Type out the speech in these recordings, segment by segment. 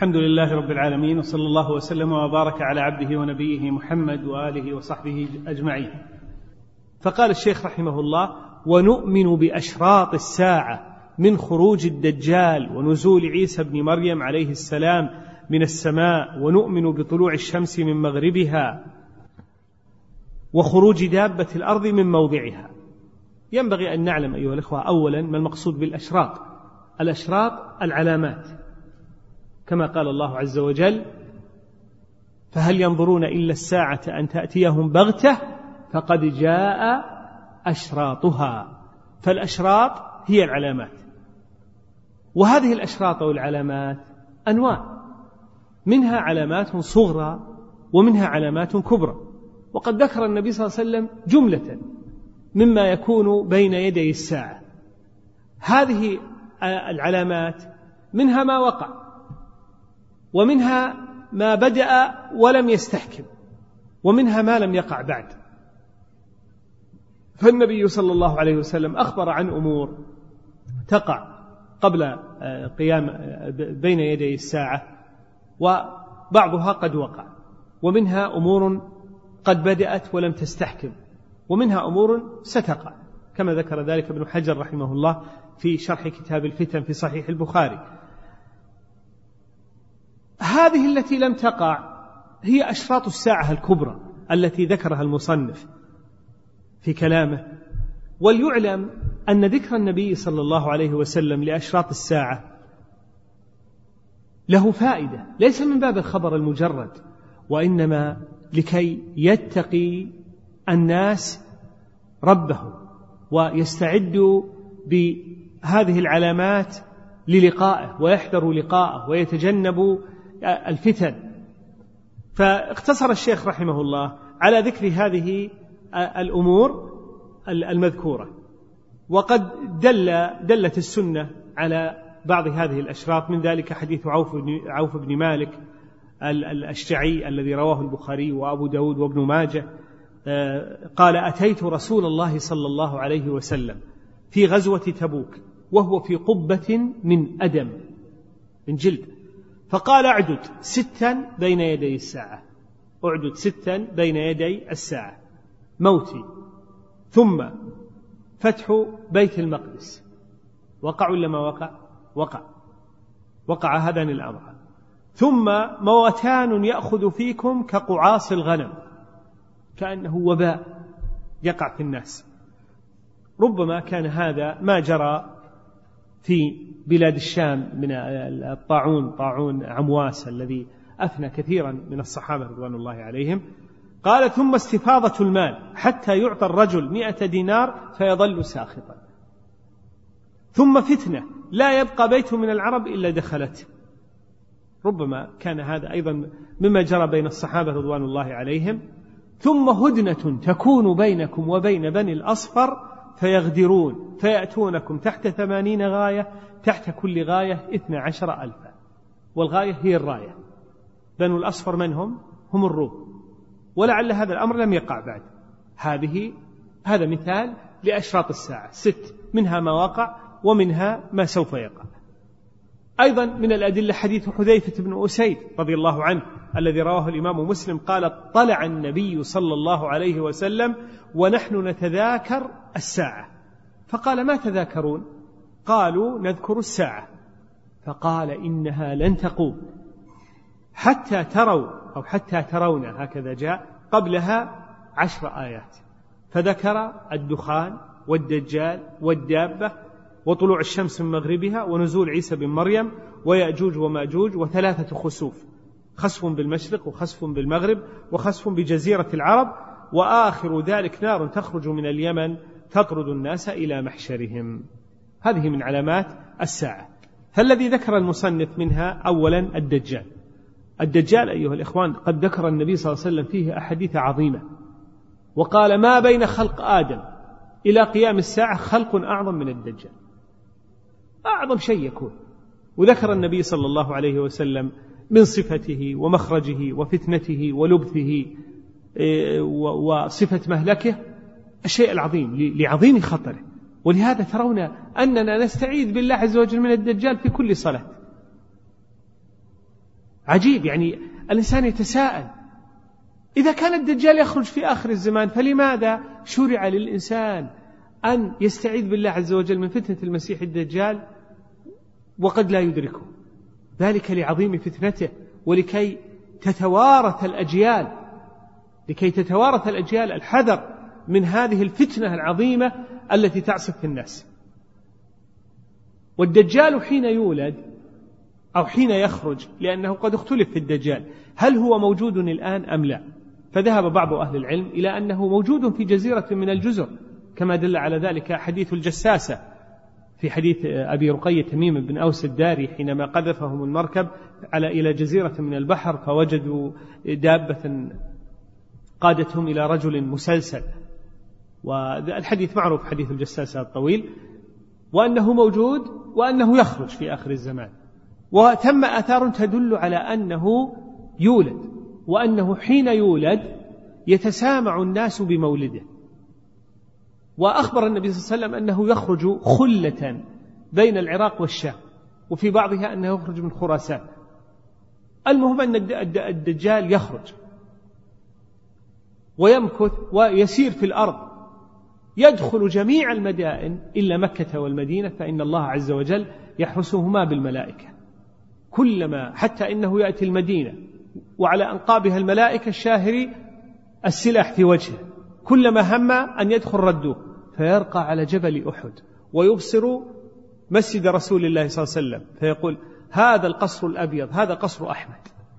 الحمد لله رب العالمين، وصلى الله وسلم وبارك على عبده ونبيه محمد وآله وصحبه أجمعين. فقال الشيخ رحمه الله: ونؤمن بأشراط الساعة من خروج الدجال ونزول عيسى بن مريم عليه السلام من السماء، ونؤمن بطلوع الشمس من مغربها وخروج دابة الأرض من موضعها. ينبغي أن نعلم أيها الإخوة أولا ما المقصود بالأشراط. الأشراط العلامات، كما قال الله عز وجل: فهل ينظرون إلا الساعة أن تأتيهم بغتة فقد جاء أشراطها. فالأشراط هي العلامات، وهذه الأشراط والعلامات أنواع، منها علامات صغرى ومنها علامات كبرى. وقد ذكر النبي صلى الله عليه وسلم جملة مما يكون بين يدي الساعة. هذه العلامات منها ما وقع، ومنها ما بدأ ولم يستحكم، ومنها ما لم يقع بعد. فالنبي صلى الله عليه وسلم أخبر عن أمور تقع قبل قيام بين يدي الساعة، وبعضها قد وقع، ومنها أمور قد بدأت ولم تستحكم، ومنها أمور ستقع، كما ذكر ذلك ابن حجر رحمه الله في شرح كتاب الفتن في صحيح البخاري. هذه التي لم تقع هي أشراط الساعة الكبرى التي ذكرها المصنف في كلامه. وليعلم أن ذكر النبي صلى الله عليه وسلم لأشراط الساعة له فائدة، ليس من باب الخبر المجرد، وإنما لكي يتقي الناس ربه ويستعدوا بهذه العلامات للقائه، ويحذروا لقائه، ويتجنبوا الفتن. فاقتصر الشيخ رحمه الله على ذكر هذه الأمور المذكورة. وقد دلت السنة على بعض هذه الأشراط، من ذلك حديث عوف بن مالك الأشجعي الذي رواه البخاري وأبو داود وابن ماجه، قال: أتيت رسول الله صلى الله عليه وسلم في غزوة تبوك وهو في قبة من أدم من جلد، فقال: أعدد 6 بين يدي الساعة، أعدد 6 بين يدي الساعة: موتي، ثم فتح بيت المقدس. وقع ولا ما وقع؟ وقع هذان الأمر. ثم موتان يأخذ فيكم كقعاص الغنم، كأنه وباء يقع في الناس. ربما كان هذا ما جرى في بلاد الشام من الطاعون، طاعون عمواس الذي أفنى كثيرا من الصحابة رضوان الله عليهم. قال: ثم استفاضة المال حتى يعطى الرجل 100 دينار فيظل ساخطا. ثم فتنة لا يبقى بيت من العرب إلا دخلته. ربما كان هذا أيضا مما جرى بين الصحابة رضوان الله عليهم. ثم هدنة تكون بينكم وبين بني الأصفر فيغدرون فيأتونكم تحت 80 غاية، تحت كل غاية 12,000. والغاية هي الراية. بنو الأصفر من هم؟ هم الروم. ولعل هذا الأمر لم يقع بعد. هذا مثال لأشراط الساعة 6، منها ما وقع ومنها ما سوف يقع. أيضا من الأدلة حديث حذيفة بن أسيد رضي الله عنه الذي رواه الإمام مسلم، قال: طلع النبي صلى الله عليه وسلم ونحن نتذاكر الساعة، فقال: ما تذاكرون؟ قالوا: نذكر الساعة. فقال: إنها لن تقوم حتى تروا أو حتى ترون، هكذا جاء قبلها 10 آيات، فذكر الدخان والدجال والدابة وطلوع الشمس من مغربها ونزول عيسى بن مريم ويأجوج ومأجوج و3 خسوف، خسف بالمشرق وخسف بالمغرب وخسف بجزيرة العرب، وآخر ذلك نار تخرج من اليمن تطرد الناس إلى محشرهم. هذه من علامات الساعة. فالذي ذكر المصنف منها أولا الدجال أيها الإخوان قد ذكر النبي صلى الله عليه وسلم فيه أحاديث عظيمة، وقال: ما بين خلق آدم إلى قيام الساعة خلق أعظم من الدجال، أعظم شيء يكون. وذكر النبي صلى الله عليه وسلم من صفته ومخرجه وفتنته ولبثه وصفة مهلكه الشيء العظيم لعظيم خطره. ولهذا ترون أننا نستعيذ بالله عز وجل من الدجال في كل صلاة. عجيب، يعني الإنسان يتساءل إذا كان الدجال يخرج في آخر الزمان فلماذا شرع للإنسان أن يستعيذ بالله عز وجل من فتنة المسيح الدجال وقد لا يدركه؟ ذلك لعظيم فتنته ولكي تتوارث الأجيال الحذر من هذه الفتنة العظيمة التي تعصف في الناس. والدجال حين يولد أو حين يخرج، لأنه قد اختلف في الدجال هل هو موجود الآن أم لا، فذهب بعض أهل العلم إلى أنه موجود في جزيرة من الجزر، كما دل على ذلك حديث الجساسة في حديث أبي رقية تميم بن أوس الداري حينما قذفهم المركب إلى جزيرة من البحر فوجدوا دابة قادتهم إلى رجل مسلسل، والحديث معروف حديث الجساسة الطويل، وأنه موجود وأنه يخرج في آخر الزمان. وثم آثار تدل على أنه يولد، وأنه حين يولد يتسامع الناس بمولده. وأخبر النبي صلى الله عليه وسلم أنه يخرج خلة بين العراق والشام، وفي بعضها أنه يخرج من خراسان. المهم أن الدجال يخرج ويمكث ويسير في الأرض، يدخل جميع المدائن إلا مكة والمدينة، فإن الله عز وجل يحرسهما بالملائكة كلما، حتى إنه يأتي المدينة وعلى أنقابها الملائكة الشاهري السلاح في وجهه، كلما هم أن يدخل ردوه، فيرقى على جبل أحد ويبصر مسجد رسول الله صلى الله عليه وسلم فيقول هذا القصر الأبيض، هذا قصر أحمد،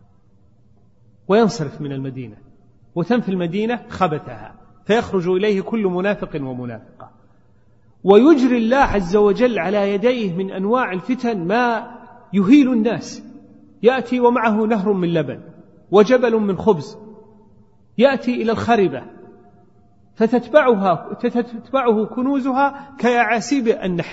وينصرف من المدينة وتنفي المدينة خبثها، فيخرج إليه كل منافق ومنافقة. ويجري الله عز وجل على يديه من أنواع الفتن ما يهيل الناس، يأتي ومعه نهر من لبن وجبل من خبز، يأتي إلى الخربة فتتبعه كنوزها كيعاسيب النحل،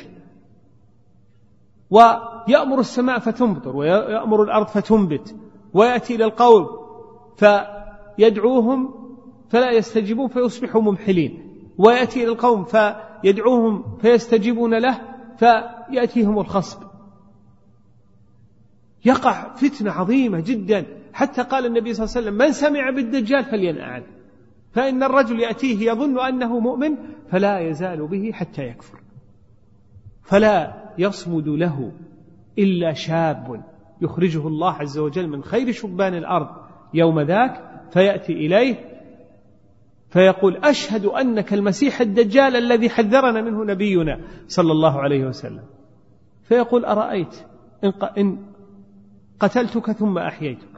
ويأمر السماء فتمطر ويأمر الأرض فتنبت، ويأتي إلى القوم فيدعوهم فلا يستجيبون فيصبحوا ممحلين، ويأتي إلى القوم فيدعوهم فيستجيبون له فيأتيهم الخصب. يقع فتنة عظيمة جدا، حتى قال النبي صلى الله عليه وسلم من سمع بالدجال فلينأ عنه، فإن الرجل يأتيه يظن أنه مؤمن فلا يزال به حتى يكفر، فلا يصمد له إلا شاب يخرجه الله عز وجل من خير شبان الأرض يوم ذاك، فيأتي إليه فيقول أشهد أنك المسيح الدجال الذي حذرنا منه نبينا صلى الله عليه وسلم، فيقول أرأيت إن قتلتك ثم أحييتك،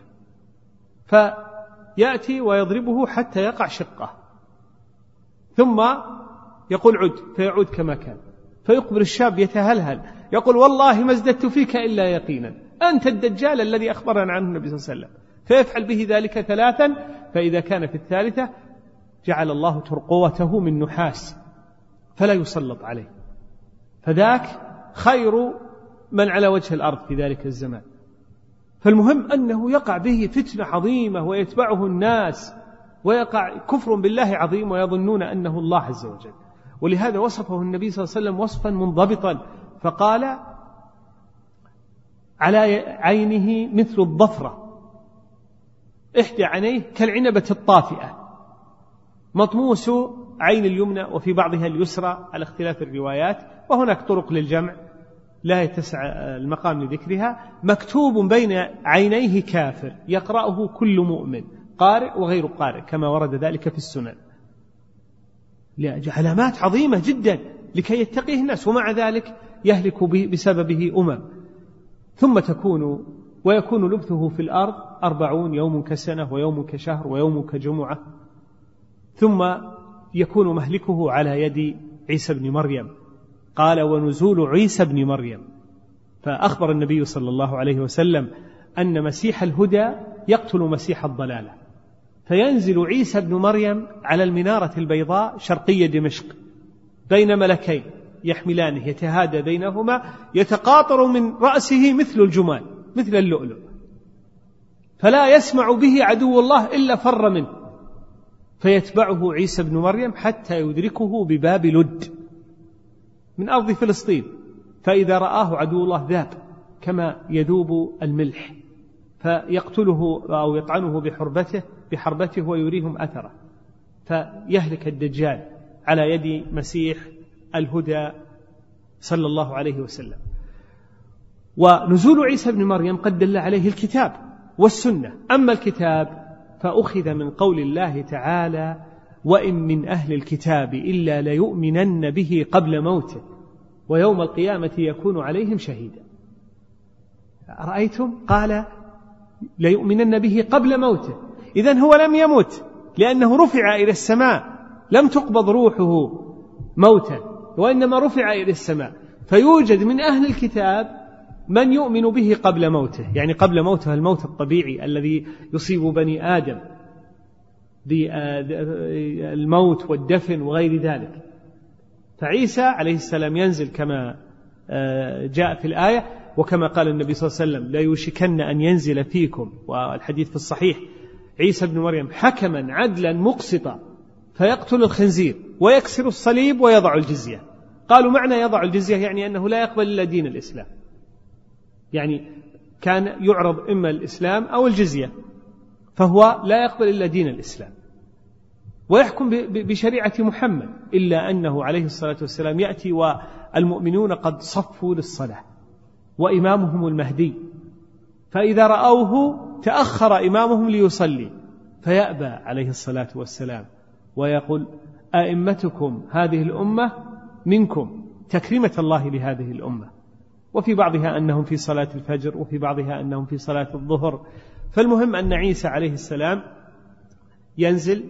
فيأتي ويضربه حتى يقع شقه، ثم يقول عد، فيعود كما كان، فيقبل الشاب يتهلهل يقول والله ما ازددت فيك إلا يقينا، أنت الدجال الذي أخبرنا عنه النبي صلى الله عليه وسلم. فيفعل به ذلك 3، فإذا كان في 3 جعل الله ترقوته من نحاس فلا يسلط عليه، فذاك خير من على وجه الأرض في ذلك الزمان. فالمهم أنه يقع به فتنة عظيمة ويتبعه الناس، ويقع كفر بالله عظيم ويظنون أنه الله عز وجل. ولهذا وصفه النبي صلى الله عليه وسلم وصفا منضبطا، فقال على عينه مثل الضفرة، إحدى عينيه كالعنبة الطافئة، مطموس عين اليمنى وفي بعضها اليسرى على اختلاف الروايات، وهناك طرق للجمع لا يتسع المقام لذكرها. مكتوب بين عينيه كافر يقرأه كل مؤمن قارئ وغير قارئ كما ورد ذلك في السنن. علامات عظيمة جدا لكي يتقيه الناس، ومع ذلك يهلك بسببه ثم ويكون لبثه في الأرض 40 يوم كسنة ويوم كشهر ويوم كجمعة، ثم يكون مهلكه على يد عيسى بن مريم. قال ونزول عيسى بن مريم، فأخبر النبي صلى الله عليه وسلم أن مسيح الهدى يقتل مسيح الضلالة، فينزل عيسى بن مريم على المنارة البيضاء شرقية دمشق بين ملكين يحملانه يتهادى بينهما، يتقاطر من رأسه مثل الجمان مثل اللؤلؤ، فلا يسمع به عدو الله إلا فر منه، فيتبعه عيسى بن مريم حتى يدركه بباب لد من أرض فلسطين، فإذا رآه عدو الله ذاب كما يذوب الملح، فيقتله أو يطعنه بحربته ويريهم أثره، فيهلك الدجال على يد مسيح الهدى صلى الله عليه وسلم. ونزول عيسى بن مريم قد دل عليه الكتاب والسنة. أما الكتاب فأخذ من قول الله تعالى: وإن من أهل الكتاب إلا ليؤمنن به قبل موته ويوم القيامة يكون عليهم شهيدا. رأيتم؟ قال ليؤمنن به قبل موته، إذن هو لم يمت لأنه رفع إلى السماء، لم تقبض روحه موتا وإنما رفع إلى السماء. فيوجد من أهل الكتاب من يؤمن به قبل موته، يعني قبل موته الموت الطبيعي الذي يصيب بني آدم بالموت والدفن وغير ذلك. فعيسى عليه السلام ينزل كما جاء في الآية، وكما قال النبي صلى الله عليه وسلم: لا يوشكن أن ينزل فيكم، والحديث في الصحيح، عيسى بن مريم حكما عدلا مقسطا فيقتل الخنزير ويكسر الصليب ويضع الجزية. قالوا معنى يضع الجزية يعني أنه لا يقبل إلا دين الإسلام، يعني كان يعرض إما الإسلام أو الجزية، فهو لا يقبل إلا دين الإسلام ويحكم بشريعة محمد، إلا أنه عليه الصلاة والسلام يأتي والمؤمنون قد صفوا للصلاة وإمامهم المهدي، فإذا رأوه تأخر إمامهم ليصلي فيأبى عليه الصلاة والسلام ويقول: أئمتكم هذه الأمة منكم، تكريمة الله لهذه الأمة. وفي بعضها أنهم في صلاة الفجر، وفي بعضها أنهم في صلاة الظهر. فالمهم أن عيسى عليه السلام ينزل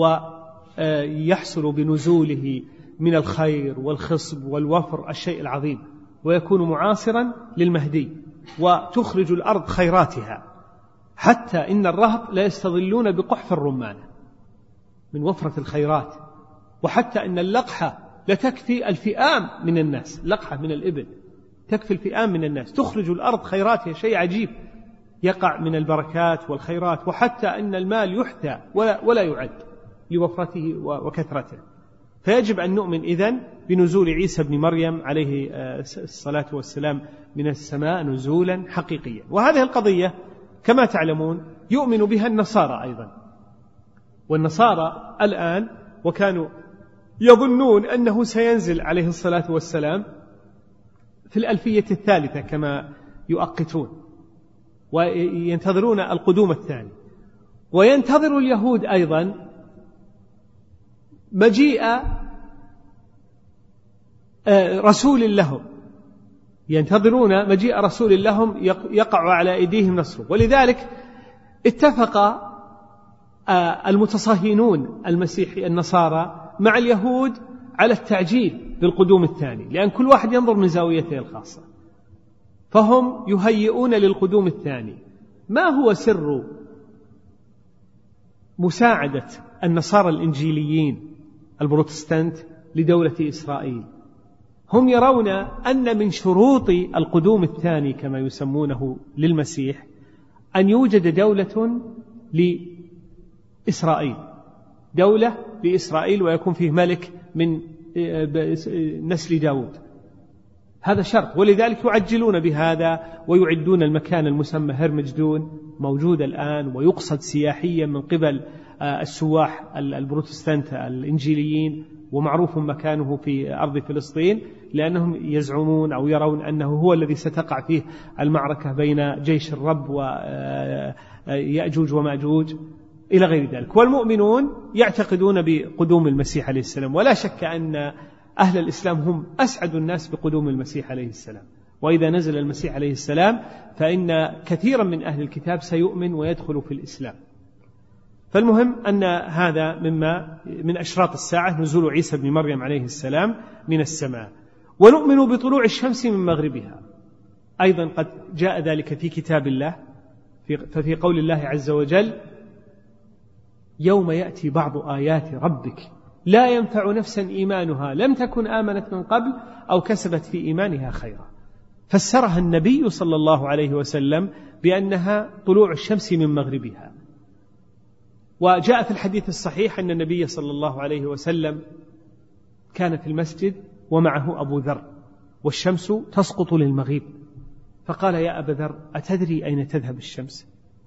ويحصل بنزوله من الخير والخصب والوفر الشيء العظيم، ويكون معاصرا للمهدي، وتخرج الأرض خيراتها، حتى إن الرهط لا يستظلون بقحف الرمان من وفرة الخيرات، وحتى إن اللقحة لتكفي الفئام من الناس، لقحة من الإبل تكفي الفئام من الناس، تخرج الأرض خيراتها، شيء عجيب يقع من البركات والخيرات، وحتى أن المال يحتى ولا يعد لوفرته وكثرته. فيجب أن نؤمن إذن بنزول عيسى بن مريم عليه الصلاة والسلام من السماء نزولا حقيقيا. وهذه القضية كما تعلمون يؤمن بها النصارى أيضا، والنصارى الآن وكانوا يظنون أنه سينزل عليه الصلاة والسلام في الألفية الثالثة كما يؤقتون، وينتظرون القدوم الثاني. وينتظر اليهود أيضا مجيء رسول لهم، ينتظرون مجيء رسول لهم يقع على أيديهم نصره. ولذلك اتفق المتصهينون المسيحي النصارى مع اليهود على التعجيل بالقدوم الثاني، لأن كل واحد ينظر من زاويته الخاصة، فهم يهيئون للقدوم الثاني. ما هو سر مساعدة النصارى الإنجيليين البروتستانت لدولة إسرائيل؟ هم يرون أن من شروط القدوم الثاني كما يسمونه للمسيح أن يوجد دولة لإسرائيل، دولة لإسرائيل، ويكون فيه ملك من نسل داود. هذا شرط، ولذلك يعجلون بهذا ويعدون المكان المسمى هرمجدون، موجود الآن ويقصد سياحيا من قبل السواح البروتستانت الإنجيليين، ومعروف مكانه في أرض فلسطين، لأنهم يزعمون أو يرون أنه هو الذي ستقع فيه المعركة بين جيش الرب ويأجوج ومأجوج إلى غير ذلك. والمؤمنون يعتقدون بقدوم المسيح عليه السلام، ولا شك أن أهل الإسلام هم أسعد الناس بقدوم المسيح عليه السلام. وإذا نزل المسيح عليه السلام فإن كثيرا من أهل الكتاب سيؤمن ويدخل في الإسلام. فالمهم أن هذا من أشراط الساعة نزول عيسى بن مريم عليه السلام من السماء. ونؤمن بطلوع الشمس من مغربها، أيضا قد جاء ذلك في كتاب الله، ففي قول الله عز وجل: يوم يأتي بعض آيات ربك لا ينفع نفسا إيمانها لم تكن آمنت من قبل أو كسبت في إيمانها خيرا. فسرها النبي صلى الله عليه وسلم بأنها طلوع الشمس من مغربها. وجاء في الحديث الصحيح أن النبي صلى الله عليه وسلم كان في المسجد ومعه أبو ذر، والشمس تسقط للمغيب، فقال: يا أبا ذر، أتدري أين تذهب الشمس؟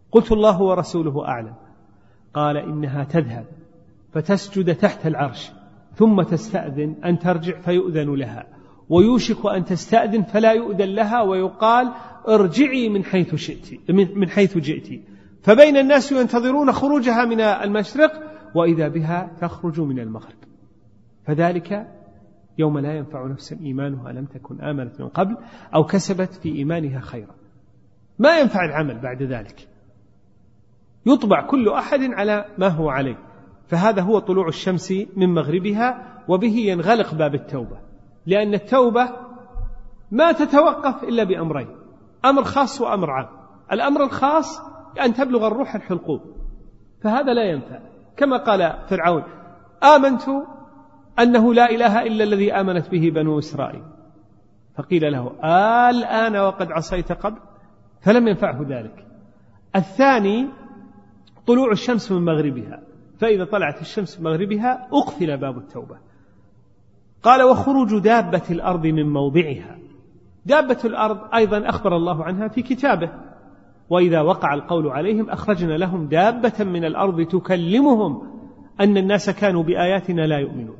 قلت: الله ورسوله أعلم. قال: إنها تذهب فتسجد تحت العرش ثم تستأذن أن ترجع فيؤذن لها، ويوشك أن تستأذن فلا يؤذن لها ويقال: ارجعي من حيث جئت، فبين الناس ينتظرون خروجها من المشرق وإذا بها تخرج من المغرب. فذلك يوم لا ينفع نفسا إيمانها لم تكن آمنت من قبل أو كسبت في إيمانها خيرا. ما ينفع العمل بعد ذلك، يطبع كل أحد على ما هو عليه. فهذا هو طلوع الشمس من مغربها، وبه ينغلق باب التوبة، لأن التوبة ما تتوقف إلا بأمرين: أمر خاص وأمر عام. الأمر الخاص أن تبلغ الروح الحلقوم، فهذا لا ينفع، كما قال فرعون: آمنت أنه لا إله إلا الذي آمنت به بنو إسرائيل، فقيل له: الآن وقد عصيت قبل، فلم ينفعه ذلك. الثاني طلوع الشمس من مغربها، فإذا طلعت الشمس من مغربها أقفل باب التوبة. قال: وخروج دابة الأرض من موضعها. دابة الأرض أيضا أخبر الله عنها في كتابه: وإذا وقع القول عليهم أخرجنا لهم دابة من الأرض تكلمهم أن الناس كانوا بآياتنا لا يؤمنون.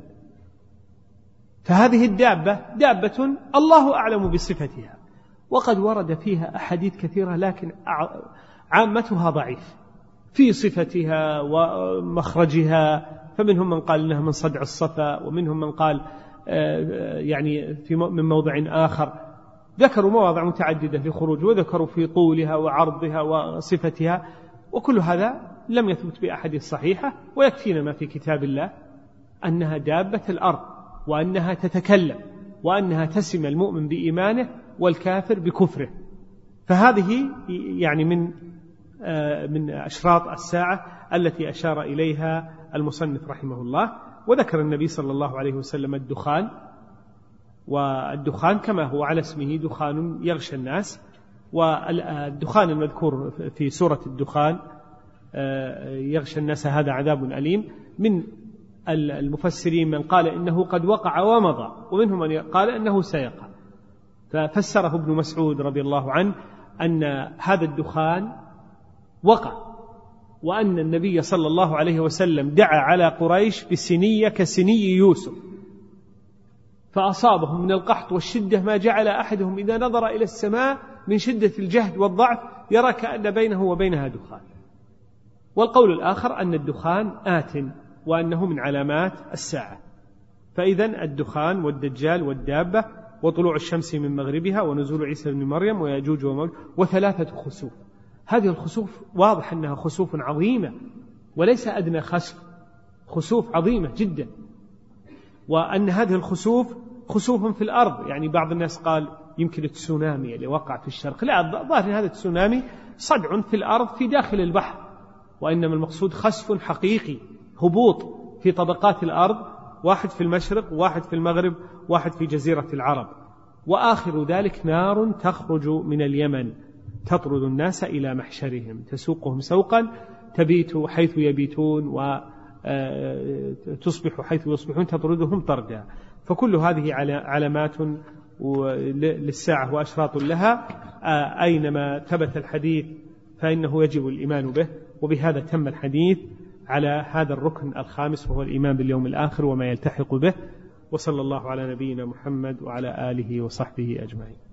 فهذه الدابة دابة الله أعلم بصفتها، وقد ورد فيها أحاديث كثيرة، لكن عامتها ضعيف في صفتها ومخرجها. فمنهم من قال إنها من صدع الصفا، ومنهم من قال يعني من موضع آخر. ذكروا مواضع متعددة في خروج، وذكروا في طولها وعرضها وصفتها، وكل هذا لم يثبت بأحاديث صحيحة. ويكفينا ما في كتاب الله أنها دابة الأرض، وأنها تتكلم، وأنها تسم المؤمن بإيمانه والكافر بكفره. فهذه يعني من أشراط الساعة التي أشار إليها المصنف رحمه الله. وذكر النبي صلى الله عليه وسلم الدخان، والدخان كما هو على اسمه دخان يغشى الناس. والدخان المذكور في سورة الدخان يغشى الناس هذا عذاب أليم. من المفسرين من قال إنه قد وقع ومضى، ومنهم من قال إنه سيقع. ففسره ابن مسعود رضي الله عنه أن هذا الدخان وقع، وأن النبي صلى الله عليه وسلم دعا على قريش بسنية كسني يوسف، فأصابهم من القحط والشدة ما جعل أحدهم إذا نظر إلى السماء من شدة الجهد والضعف يرى كأن بينه وبينها دخان. والقول الآخر أن الدخان آت، وأنه من علامات الساعة. فإذن الدخان والدجال والدابة وطلوع الشمس من مغربها ونزول عيسى بن مريم ويأجوج ومأجوج وثلاثة خسوف. هذه الخسوف واضح أنها خسوف عظيمة، وليس أدنى خسف، خسوف عظيمة جدا. وأن هذه الخسوف خسوف في الأرض، يعني بعض الناس قال يمكن التسونامي اللي وقع في الشرق، لا، ظاهر هذا التسونامي صدع في الأرض في داخل البحر، وإنما المقصود خسف حقيقي، هبوط في طبقات الأرض، واحد في المشرق، واحد في المغرب، واحد في جزيرة العرب. وآخر ذلك نار تخرج من اليمن تطرد الناس إلى محشرهم، تسوقهم سوقا، تبيت حيث يبيتون وتصبح حيث يصبحون، تطردهم طردا. فكل هذه علامات للساعة وأشراط لها. أينما ثبت الحديث فإنه يجب الإيمان به، وبهذا تم الحديث على هذا الركن الخامس، وهو الإيمان باليوم الآخر وما يلتحق به. وصلى الله على نبينا محمد وعلى آله وصحبه أجمعين.